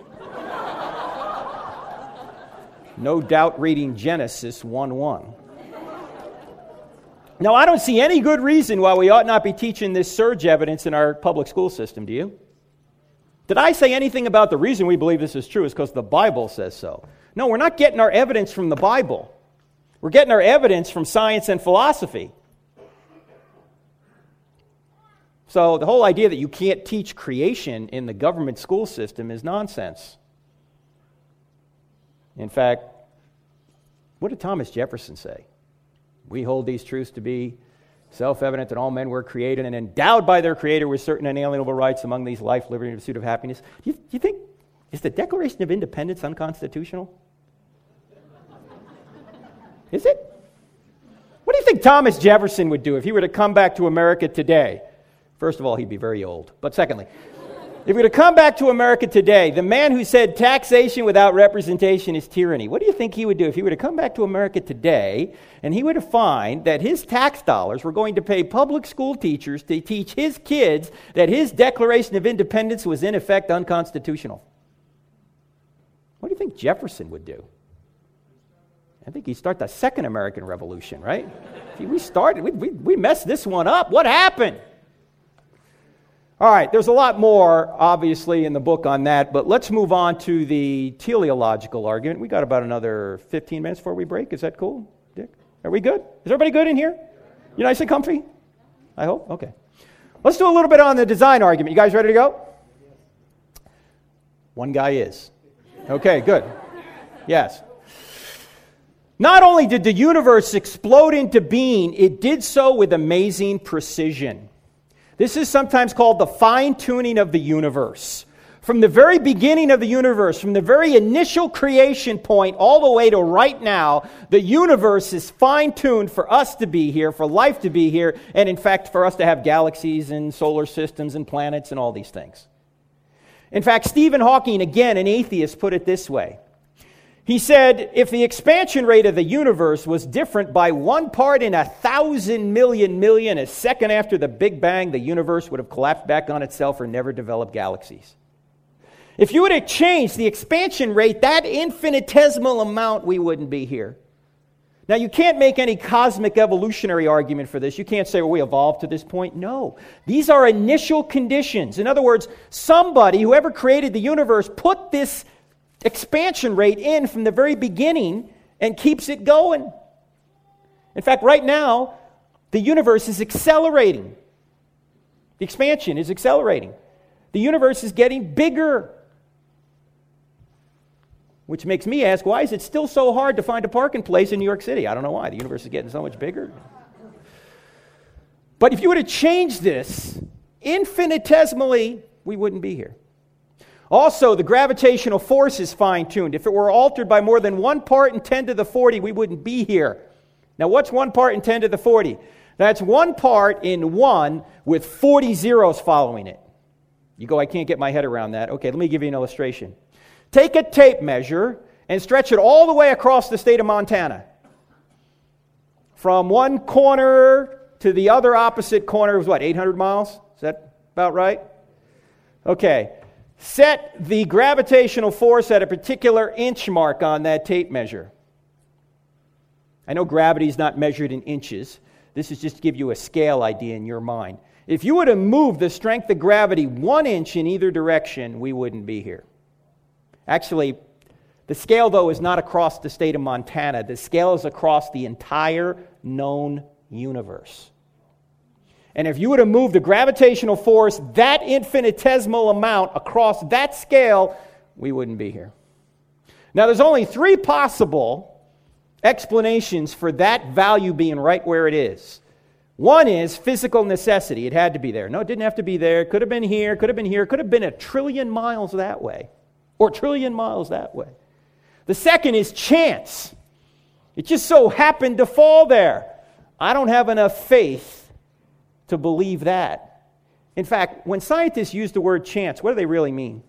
No doubt reading Genesis one one. Now, I don't see any good reason why we ought not be teaching this surge evidence in our public school system, do you? Did I say anything about the reason we believe this is true is because the Bible says so? No, we're not getting our evidence from the Bible. We're getting our evidence from science and philosophy. So the whole idea that you can't teach creation in the government school system is nonsense. In fact, what did Thomas Jefferson say? We hold these truths to be self-evident that all men were created and endowed by their Creator with certain inalienable rights, among these life, liberty, and pursuit of happiness. Do you, do you think, is the Declaration of Independence unconstitutional? Is it? What do you think Thomas Jefferson would do if he were to come back to America today? First of all, he'd be very old. But secondly, if he were to come back to America today, the man who said taxation without representation is tyranny, what do you think he would do if he were to come back to America today and he were to find that his tax dollars were going to pay public school teachers to teach his kids that his Declaration of Independence was in effect unconstitutional? What do you think Jefferson would do? I think he'd start the second American Revolution, right? See, we started, we, we, we messed this one up. What happened? All right, there's a lot more, obviously, in the book on that, but let's move on to the teleological argument. We got about another fifteen minutes before we break. Is that cool, Dick? Are we good? Is everybody good in here? You nice and comfy? I hope? Okay. Let's do a little bit on the design argument. You guys ready to go? One guy is. Okay, good. Yes. Not only did the universe explode into being, it did so with amazing precision. This is sometimes called the fine-tuning of the universe. From the very beginning of the universe, from the very initial creation point all the way to right now, the universe is fine-tuned for us to be here, for life to be here, and in fact for us to have galaxies and solar systems and planets and all these things. In fact, Stephen Hawking, again an atheist, put it this way. He said, if the expansion rate of the universe was different by one part in a thousand million million, a second after the Big Bang, the universe would have collapsed back on itself or never developed galaxies. If you would have changed the expansion rate that infinitesimal amount, we wouldn't be here. Now, you can't make any cosmic evolutionary argument for this. You can't say, well, we evolved to this point. No. These are initial conditions. In other words, somebody, whoever created the universe, put this expansion rate in from the very beginning and keeps it going. In fact, right now, the universe is accelerating. The expansion is accelerating. The universe is getting bigger. Which makes me ask, why is it still so hard to find a parking place in New York City? I don't know why. The universe is getting so much bigger. But if you were to change this infinitesimally, we wouldn't be here. Also, the gravitational force is fine-tuned. If it were altered by more than one part in ten to the forty, we wouldn't be here. Now, what's one part in ten to the forty? That's one part in one with forty zeros following it. You go, I can't get my head around that. Okay, let me give you an illustration. Take a tape measure and stretch it all the way across the state of Montana. From one corner to the other opposite corner was what, eight hundred miles? Is that about right? Okay. Set the gravitational force at a particular inch mark on that tape measure. I know gravity is not measured in inches. This is just to give you a scale idea in your mind. If you were to move the strength of gravity one inch in either direction, we wouldn't be here. Actually, the scale, though, is not across the state of Montana. The scale is across the entire known universe. And if you were to move the gravitational force that infinitesimal amount across that scale, we wouldn't be here. Now, there's only three possible explanations for that value being right where it is. One is physical necessity. It had to be there. No, it didn't have to be there. It could have been here, could have been here, could have been a trillion miles that way, or a trillion miles that way. The second is chance. It just so happened to fall there. I don't have enough faith to believe that. In fact, when scientists use the word chance, what do they really mean?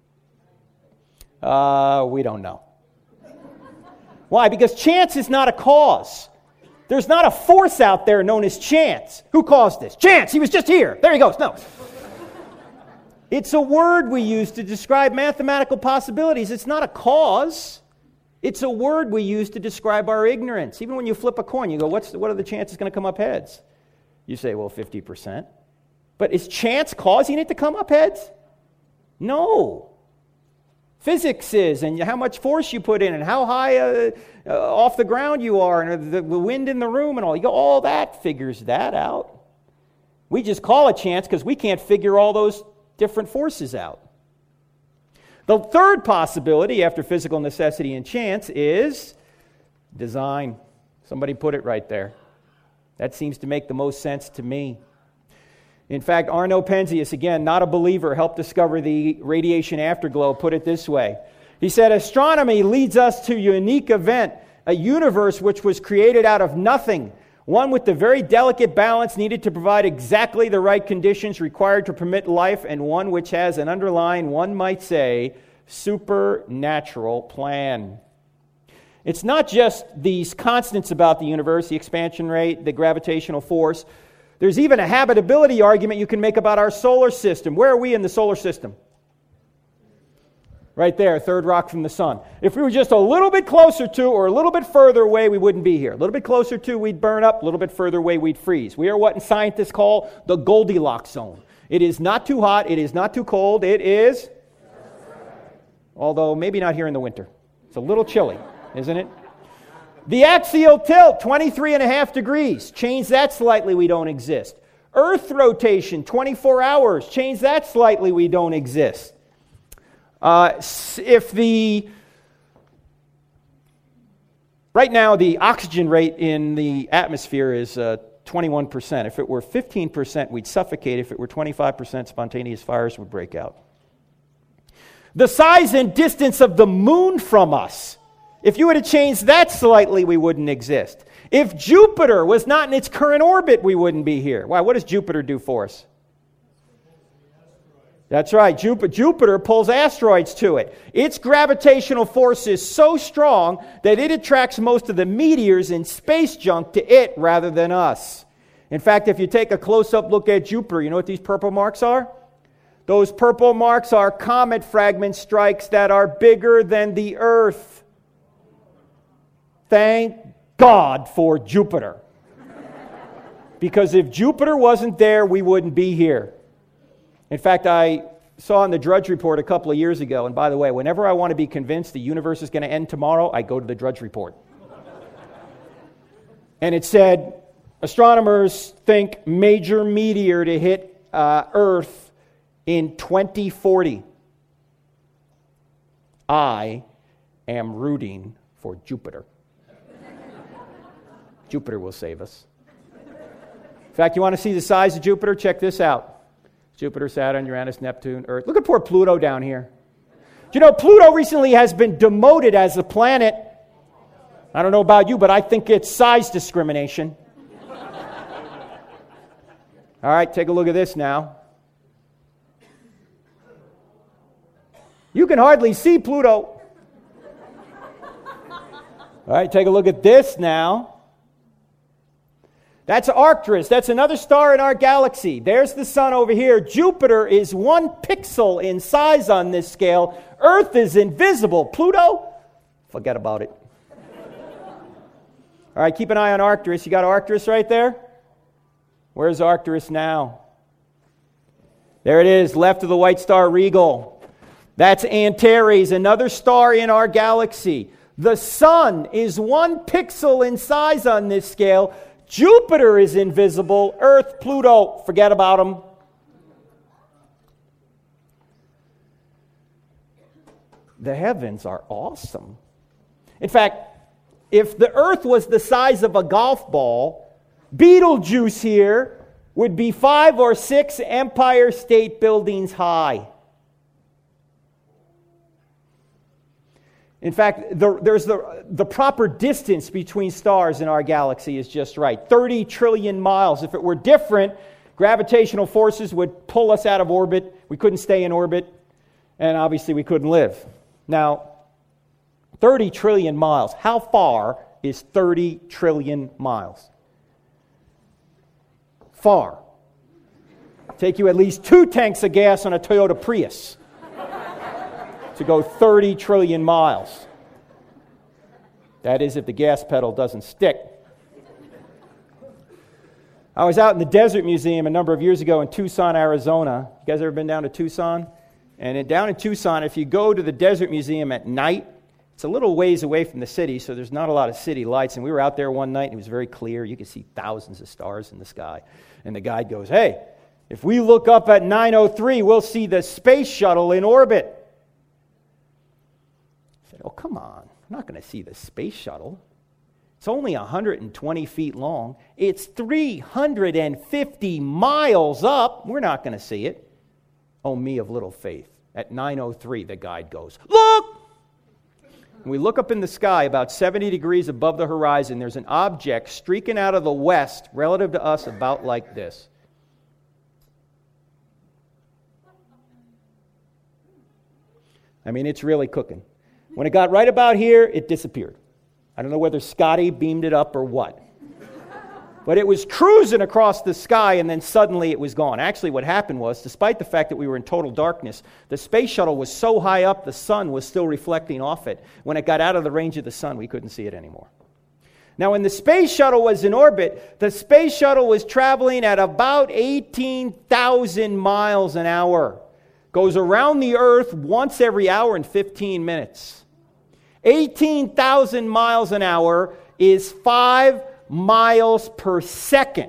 Uh, we don't know. Why? Because chance is not a cause. There's not a force out there known as chance. Who caused this? Chance! He was just here. There he goes. No. It's a word we use to describe mathematical possibilities. It's not a cause. It's a word we use to describe our ignorance. Even when you flip a coin, you go, What's the, what are the chances going to come up heads? You say, well, fifty percent. But is chance causing it to come up heads? No. Physics is, and how much force you put in, and how high uh, uh, off the ground you are, and the, the wind in the room, and all. You go, all that figures that out. We just call it chance because we can't figure all those different forces out. The third possibility after physical necessity and chance is design. Somebody put it right there. That seems to make the most sense to me. In fact, Arno Penzias, again, not a believer, helped discover the radiation afterglow, put it this way. He said, astronomy leads us to a unique event, a universe which was created out of nothing, one with the very delicate balance needed to provide exactly the right conditions required to permit life, and one which has an underlying, one might say, supernatural plan. It's not just these constants about the universe, the expansion rate, the gravitational force. There's even a habitability argument you can make about our solar system. Where are we in the solar system? Right there, third rock from the sun. If we were just a little bit closer to or a little bit further away, we wouldn't be here. A little bit closer to, we'd burn up. A little bit further away, we'd freeze. We are what scientists call the Goldilocks zone. It is not too hot. It is not too cold. It is, although maybe not here in the winter. It's a little chilly, isn't it? The axial tilt, twenty-three and a half degrees. Change that slightly, we don't exist. Earth rotation, twenty-four hours. Change that slightly, we don't exist. Uh, if the, right now the oxygen rate in the atmosphere is uh, twenty-one percent. If it were fifteen percent, we'd suffocate. If it were twenty-five percent, spontaneous fires would break out. The size and distance of the moon from us, if you were to change that slightly, we wouldn't exist. If Jupiter was not in its current orbit, we wouldn't be here. Why? What does Jupiter do for us? That's right. Jupiter, Jupiter pulls asteroids to it. Its gravitational force is so strong that it attracts most of the meteors and space junk to it rather than us. In fact, if you take a close-up look at Jupiter, you know what these purple marks are? Those purple marks are comet fragment strikes that are bigger than the Earth. Thank God for Jupiter. Because if Jupiter wasn't there, we wouldn't be here. In fact, I saw in the Drudge Report a couple of years ago, and by the way, whenever I want to be convinced the universe is going to end tomorrow, I go to the Drudge Report. And it said, astronomers think major meteor to hit uh, Earth in twenty forty. I am rooting for Jupiter. Jupiter will save us. In fact, you want to see the size of Jupiter? Check this out. Jupiter, Saturn, Uranus, Neptune, Earth. Look at poor Pluto down here. Do you know Pluto recently has been demoted as a planet? I don't know about you, but I think it's size discrimination. All right, take a look at this now. You can hardly see Pluto. All right, take a look at this now. That's Arcturus. That's another star in our galaxy. There's the sun over here. Jupiter is one pixel in size on this scale. Earth is invisible. Pluto? Forget about it. All right, keep an eye on Arcturus. You got Arcturus right there? Where's Arcturus now? There it is, left of the white star Rigel. That's Antares, another star in our galaxy. The sun is one pixel in size on this scale. Jupiter is invisible. Earth, Pluto, forget about them. The heavens are awesome. In fact, if the Earth was the size of a golf ball, Beetlejuice here would be five or six Empire State Buildings high. In fact, the, there's the, the proper distance between stars in our galaxy is just right. thirty trillion miles. If it were different, gravitational forces would pull us out of orbit. We couldn't stay in orbit, and obviously we couldn't live. Now, thirty trillion miles. How far is thirty trillion miles? Far. Take you at least two tanks of gas on a Toyota Prius to go thirty trillion miles. That is if the gas pedal doesn't stick. I was out in the Desert Museum a number of years ago in Tucson, Arizona. You guys ever been down to Tucson? And in, down in Tucson, if you go to the Desert Museum at night, it's a little ways away from the city, so there's not a lot of city lights. And we were out there one night, and it was very clear. You could see thousands of stars in the sky. And the guide goes, hey, if we look up at nine oh three, we'll see the space shuttle in orbit. I said, oh, come on. I'm not going to see the space shuttle. It's only one hundred twenty feet long. It's three hundred fifty miles up. We're not going to see it. Oh, me of little faith. At nine oh three, the guide goes, look! And we look up in the sky about seventy degrees above the horizon. There's an object streaking out of the west relative to us about like this. I mean, it's really cooking. When it got right about here, it disappeared. I don't know whether Scotty beamed it up or what. But it was cruising across the sky, and then suddenly it was gone. Actually, what happened was, despite the fact that we were in total darkness, the space shuttle was so high up, the sun was still reflecting off it. When it got out of the range of the sun, we couldn't see it anymore. Now, when the space shuttle was in orbit, the space shuttle was traveling at about eighteen thousand miles an hour. Goes around the Earth once every hour and fifteen minutes. eighteen thousand miles an hour is five miles per second.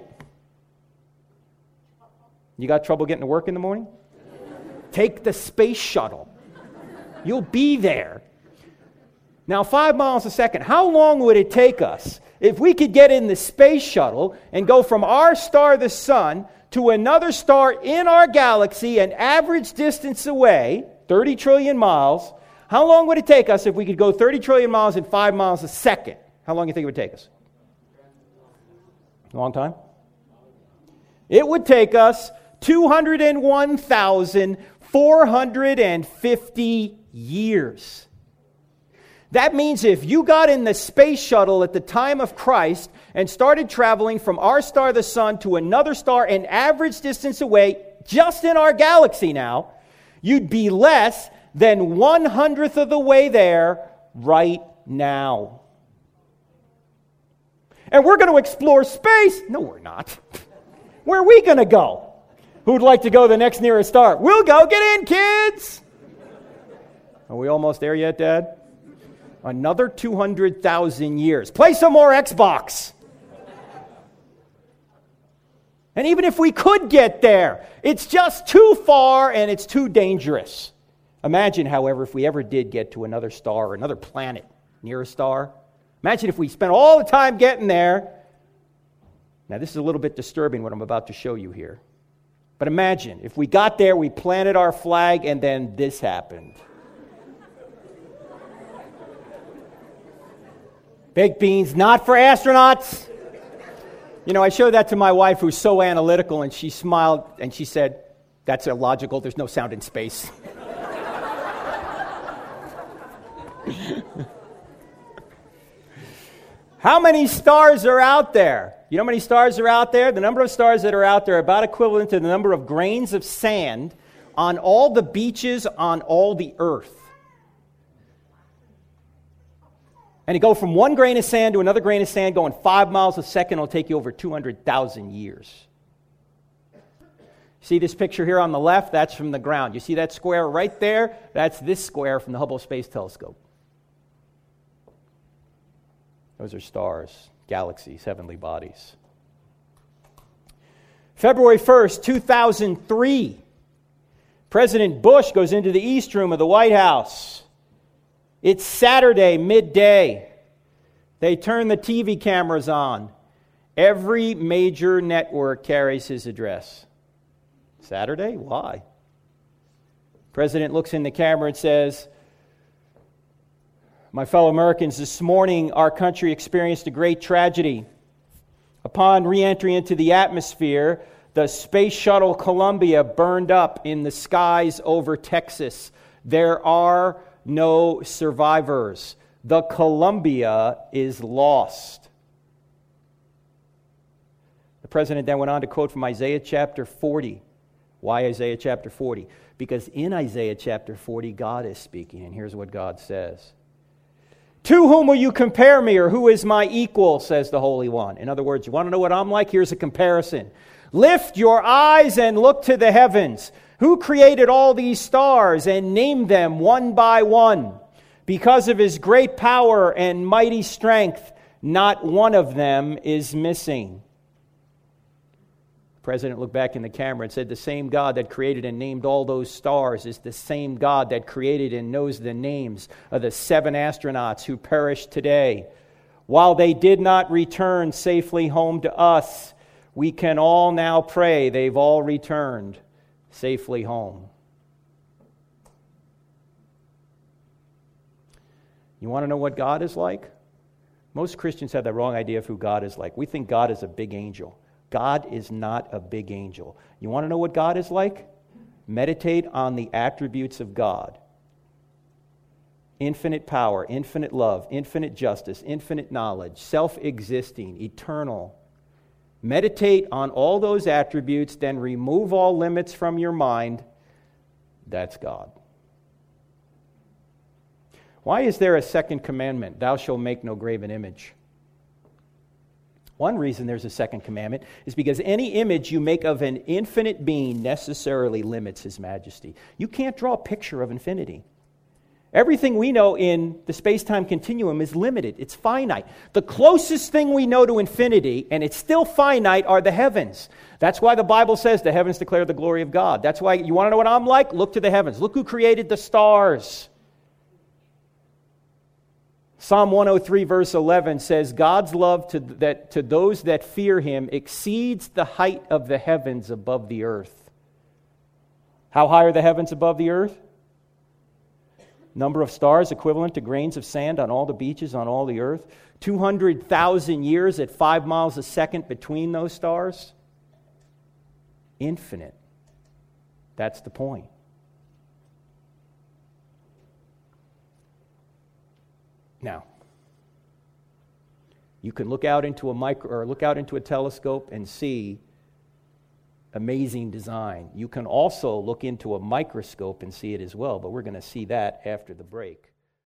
You got trouble getting to work in the morning? Take the space shuttle. You'll be there. Now, five miles a second. How long would it take us if we could get in the space shuttle and go from our star, the sun, to another star in our galaxy, an average distance away, thirty trillion miles? How long would it take us if we could go thirty trillion miles in five miles a second? How long do you think it would take us? A long time? It would take us two hundred one thousand four hundred fifty years. That means if you got in the space shuttle at the time of Christ and started traveling from our star, the sun, to another star an average distance away, just in our galaxy now, you'd be less than one hundredth of the way there right now. And we're going to explore space. No, we're not. Where are we going to go? Who'd like to go to the next nearest star? We'll go. Get in, kids. Are we almost there yet, Dad? Another two hundred thousand years. Play some more Xbox. And even if we could get there, it's just too far and it's too dangerous. Imagine, however, if we ever did get to another star or another planet near a star. Imagine if we spent all the time getting there. Now, this is a little bit disturbing what I'm about to show you here. But imagine if we got there, we planted our flag, and then this happened. Baked beans, not for astronauts. You know, I showed that to my wife, who's so analytical, and she smiled, and she said, that's illogical. There's no sound in space. How many stars are out there? You know how many stars are out there? The number of stars that are out there are about equivalent to the number of grains of sand on all the beaches on all the earth. And to go from one grain of sand to another grain of sand going five miles a second will take you over two hundred thousand years. See this picture here on the left? That's from the ground. You see that square right there? That's this square from the Hubble Space Telescope. Those are stars, galaxies, heavenly bodies. February first, two thousand three, President Bush goes into the East Room of the White House. It's Saturday, midday. They turn the T V cameras on. Every major network carries his address. Saturday? Why? President looks in the camera and says, "My fellow Americans, this morning our country experienced a great tragedy. Upon re-entry into the atmosphere, the Space Shuttle Columbia burned up in the skies over Texas. There are no survivors. The Columbia is lost." The president then went on to quote from Isaiah chapter forty. Why Isaiah chapter forty? Because in Isaiah chapter forty, God is speaking, and here's what God says. "To whom will you compare me, or who is my equal, says the Holy One." In other words, you want to know what I'm like? Here's a comparison. "Lift your eyes and look to the heavens. Who created all these stars and named them one by one? Because of his great power and mighty strength, not one of them is missing." The president looked back in the camera and said, "The same God that created and named all those stars is the same God that created and knows the names of the seven astronauts who perished today. While they did not return safely home to us, we can all now pray they've all returned safely home." You want to know what God is like? Most Christians have the wrong idea of who God is like. We think God is a big angel. God is not a big angel. You want to know what God is like? Meditate on the attributes of God. Infinite power, infinite love, infinite justice, infinite knowledge, self-existing, eternal. Meditate on all those attributes, then remove all limits from your mind. That's God. Why is there a second commandment? Thou shalt make no graven image. One reason there's a second commandment is because any image you make of an infinite being necessarily limits his majesty. You can't draw a picture of infinity. Everything we know in the space-time continuum is limited. It's finite. The closest thing we know to infinity, and it's still finite, are the heavens. That's why the Bible says the heavens declare the glory of God. That's why, you want to know what I'm like? Look to the heavens. Look who created the stars. Psalm one oh three verse eleven says, "God's love to, that, to those that fear him exceeds the height of the heavens above the earth." How high are the heavens above the earth? Number of stars equivalent to grains of sand on all the beaches on all the earth. two hundred thousand years at five miles a second between those stars. Infinite. That's the point. Now, you can look out into a micro or look out into a telescope and see amazing design. You can also look into a microscope and see it as well, but we're going to see that after the break.